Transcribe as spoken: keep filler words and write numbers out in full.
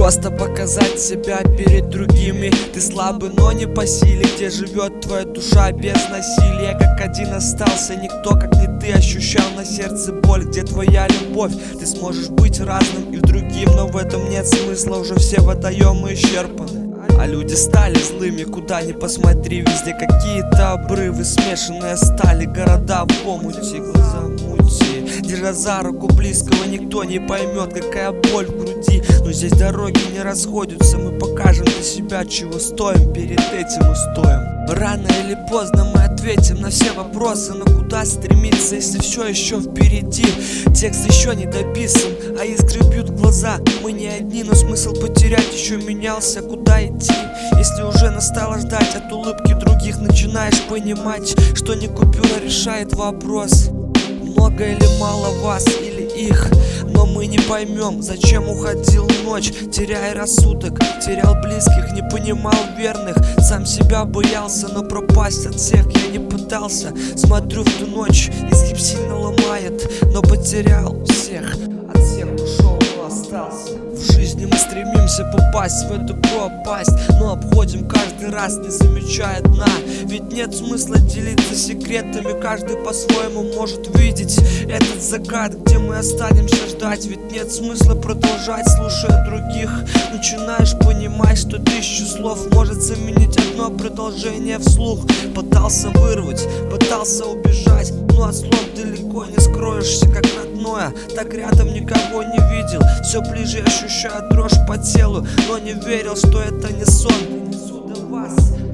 Просто показать себя перед другими. Ты слабый, но не по силе. Где живет твоя душа без насилия? Как один остался, никто как не ты ощущал на сердце боль. Где твоя любовь? Ты сможешь быть разным и другим, но в этом нет смысла, уже все водоемы исчерпаны. А люди стали злыми, куда ни посмотри, везде какие-то обрывы, смешанные стали города в омуте, глаза мути. Держа за руку близкого, никто не поймет, какая боль в груди. Но здесь дороги не расходятся, мы покажем для себя, чего стоим, перед этим устоим. Рано или поздно мы ответим на все вопросы, но куда стремиться, если все еще впереди? Текст еще не дописан, а искры бьют в глаза. Мы не одни, но смысл потерять еще менялся. Куда идти, если уже настало ждать? От улыбки других начинаешь понимать, что не купюра решает вопрос. Много или мало вас или их, но мы не поймем, зачем уходил ночь, теряя рассудок, терял близких, не понимал верных, сам себя боялся, но пропасть от всех я не пытался. Смотрю в ту ночь, изгиб сильно ломает, но потерял всех, от всех ушел, но остался. В жизни мы стремимся попасть в эту пропасть, но обходим каждый раз, не замечая дна. Ведь нет смысла делиться секретами, каждый по-своему может видеть этот закат, где мы останемся ждать. Ведь нет смысла продолжать, слушая других. Начинаешь понимать, что тысячу слов может заменить одно продолжение вслух. Пытался вырвать, пытался убежать, но от слов далеко не скроешься, как родное. Так рядом никого не видел, все ближе ощущаю дрожь по телу, но не верил, что это не сон. Донесу до вас